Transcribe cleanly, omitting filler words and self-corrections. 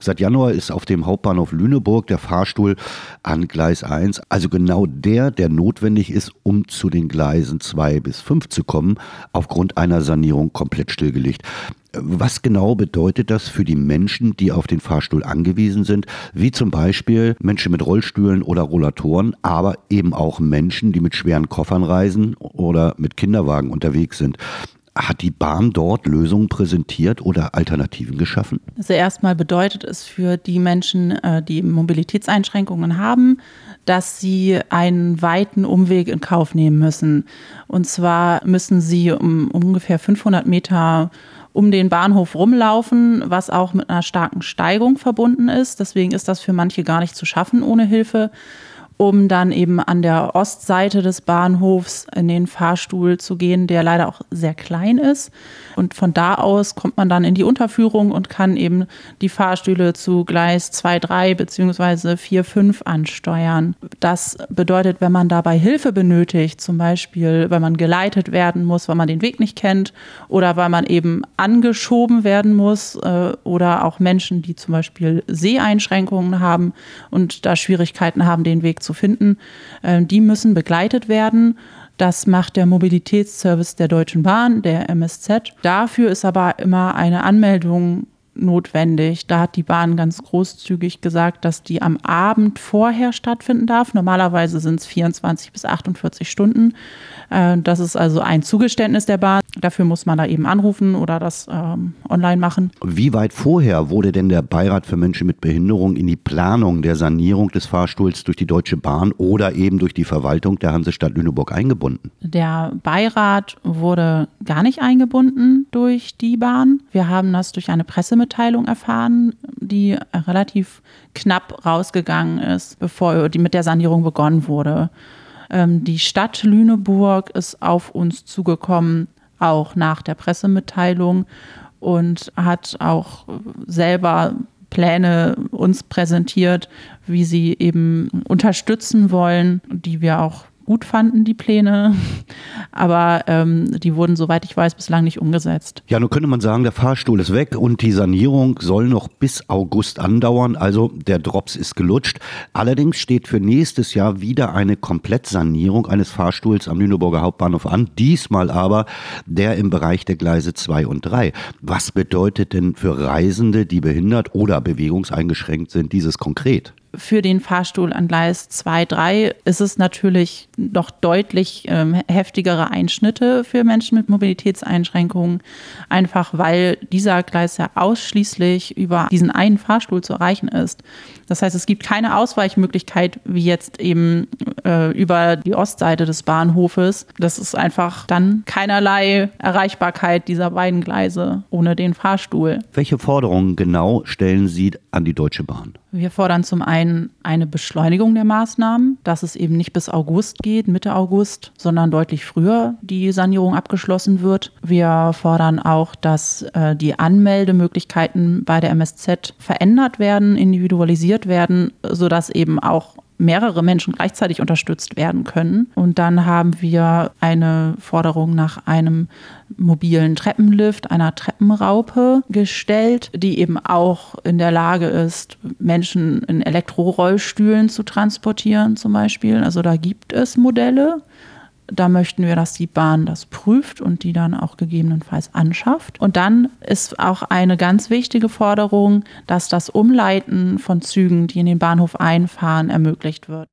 Seit Januar ist auf dem Hauptbahnhof Lüneburg der Fahrstuhl an Gleis 1, also genau der notwendig ist, um zu den Gleisen 2 bis 5 zu kommen, aufgrund einer Sanierung komplett stillgelegt. Was genau bedeutet das für die Menschen, die auf den Fahrstuhl angewiesen sind, wie zum Beispiel Menschen mit Rollstühlen oder Rollatoren, aber eben auch Menschen, die mit schweren Koffern reisen oder mit Kinderwagen unterwegs sind? Hat die Bahn dort Lösungen präsentiert oder Alternativen geschaffen? Also erstmal bedeutet es für die Menschen, die Mobilitätseinschränkungen haben, dass sie einen weiten Umweg in Kauf nehmen müssen. Und zwar müssen sie um ungefähr 500 Meter um den Bahnhof rumlaufen, was auch mit einer starken Steigung verbunden ist. Deswegen ist das für manche gar nicht zu schaffen ohne Hilfe, um dann eben an der Ostseite des Bahnhofs in den Fahrstuhl zu gehen, der leider auch sehr klein ist. Und von da aus kommt man dann in die Unterführung und kann eben die Fahrstühle zu Gleis 2, 3 bzw. 4, 5 ansteuern. Das bedeutet, wenn man dabei Hilfe benötigt, zum Beispiel, weil man geleitet werden muss, weil man den Weg nicht kennt oder weil man eben angeschoben werden muss oder auch Menschen, die zum Beispiel Seheinschränkungen haben und da Schwierigkeiten haben, den Weg zu finden, die müssen begleitet werden. Das macht der Mobilitätsservice der Deutschen Bahn, der MSZ. Dafür ist aber immer eine Anmeldung notwendig. Da hat die Bahn ganz großzügig gesagt, dass die am Abend vorher stattfinden darf. Normalerweise sind es 24 bis 48 Stunden. Das ist also ein Zugeständnis der Bahn. Dafür muss man da eben anrufen oder das online machen. Wie weit vorher wurde denn der Beirat für Menschen mit Behinderung in die Planung der Sanierung des Fahrstuhls durch die Deutsche Bahn oder eben durch die Verwaltung der Hansestadt Lüneburg eingebunden? Der Beirat wurde gar nicht eingebunden durch die Bahn. Wir haben das durch eine Pressemitteilung erfahren, die relativ knapp rausgegangen ist, bevor mit der Sanierung begonnen wurde. Die Stadt Lüneburg ist auf uns zugekommen, auch nach der Pressemitteilung, und hat auch selber Pläne uns präsentiert, wie sie eben unterstützen wollen, die wir auch gut fanden, die Pläne, aber die wurden, soweit ich weiß, bislang nicht umgesetzt. Ja, nun könnte man sagen, der Fahrstuhl ist weg und die Sanierung soll noch bis August andauern, also der Drops ist gelutscht. Allerdings steht für nächstes Jahr wieder eine Komplettsanierung eines Fahrstuhls am Lüneburger Hauptbahnhof an, diesmal aber der im Bereich der Gleise 2 und 3. Was bedeutet denn für Reisende, die behindert oder bewegungseingeschränkt sind, dieses konkret? Für den Fahrstuhl an Gleis 2, 3 ist es natürlich noch deutlich heftigere Einschnitte für Menschen mit Mobilitätseinschränkungen, einfach weil dieser Gleis ja ausschließlich über diesen einen Fahrstuhl zu erreichen ist. Das heißt, es gibt keine Ausweichmöglichkeit wie jetzt eben über die Ostseite des Bahnhofes. Das ist einfach dann keinerlei Erreichbarkeit dieser beiden Gleise ohne den Fahrstuhl. Welche Forderungen genau stellen Sie an die Deutsche Bahn? Wir fordern zum einen eine Beschleunigung der Maßnahmen, dass es eben nicht bis August geht, Mitte August, sondern deutlich früher die Sanierung abgeschlossen wird. Wir fordern auch, dass die Anmeldemöglichkeiten bei der MSZ verändert werden, individualisiert werden, sodass eben auch mehrere Menschen gleichzeitig unterstützt werden können. Und dann haben wir eine Forderung nach einem mobilen Treppenlift, einer Treppenraupe gestellt, die eben auch in der Lage ist, Menschen in Elektrorollstühlen zu transportieren zum Beispiel. Also da gibt es Modelle. Da möchten wir, dass die Bahn das prüft und die dann auch gegebenenfalls anschafft. Und dann ist auch eine ganz wichtige Forderung, dass das Umleiten von Zügen, die in den Bahnhof einfahren, ermöglicht wird.